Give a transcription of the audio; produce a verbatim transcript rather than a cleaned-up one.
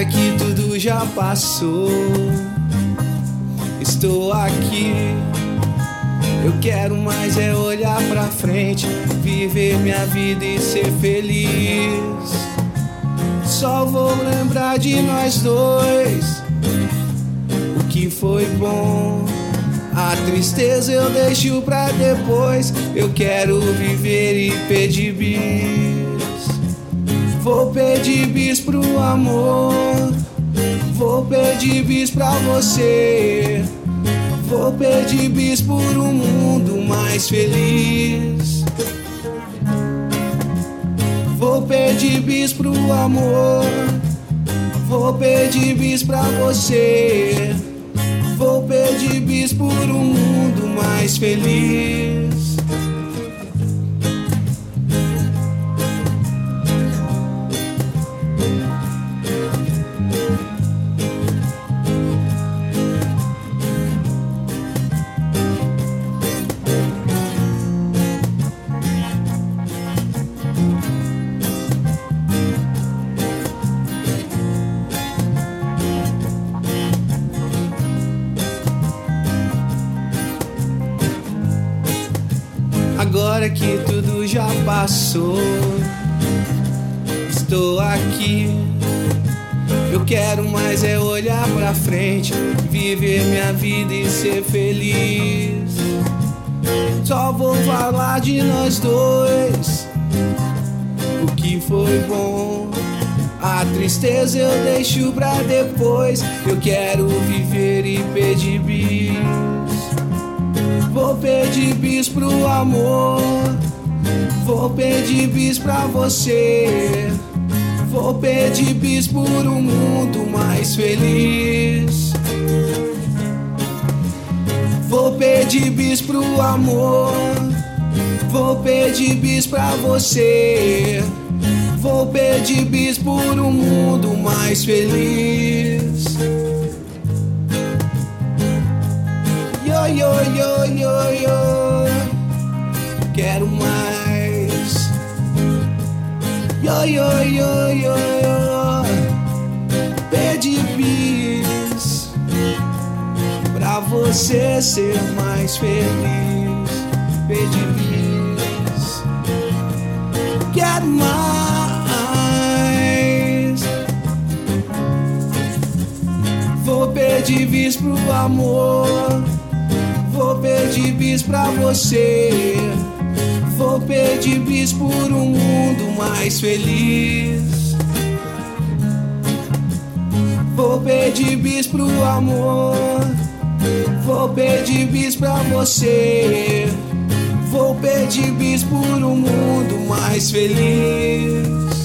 Agora que tudo já passou, estou aqui. Eu quero mais é olhar pra frente, viver minha vida e ser feliz. Só vou lembrar de nós dois, o que foi bom. A tristeza eu deixo pra depois. Eu quero viver e pedir bis. Vou pedir bis pro amor, vou pedir bis pra você. Vou pedir bis por um mundo mais feliz. Vou pedir bis pro amor, vou pedir bis pra você. Vou pedir bis por um mundo mais feliz. Agora que tudo já passou, estou aqui. Eu quero mais é olhar pra frente, viver minha vida e ser feliz. Só vou falar de nós dois, o que foi bom. A tristeza eu deixo pra depois. Eu quero viver e pedir bis. Vou pedir bis pro amor, vou pedir bis pra você. Vou pedir bis por um mundo mais feliz. Vou pedir bis pro amor, vou pedir bis pra você. Vou pedir bis por um mundo mais feliz. Yo, yo, yo, yo, yo. Quero mais. Yo, yo, yo, yo, yo. Pede bis pra você ser mais feliz. Pede bis. Quero mais. Vou pedir bis pro amor, vou pedir bis pra você. Vou pedir bis por um mundo mais feliz. Vou pedir bis pro amor, vou pedir bis pra você. Vou pedir bis por um mundo mais feliz.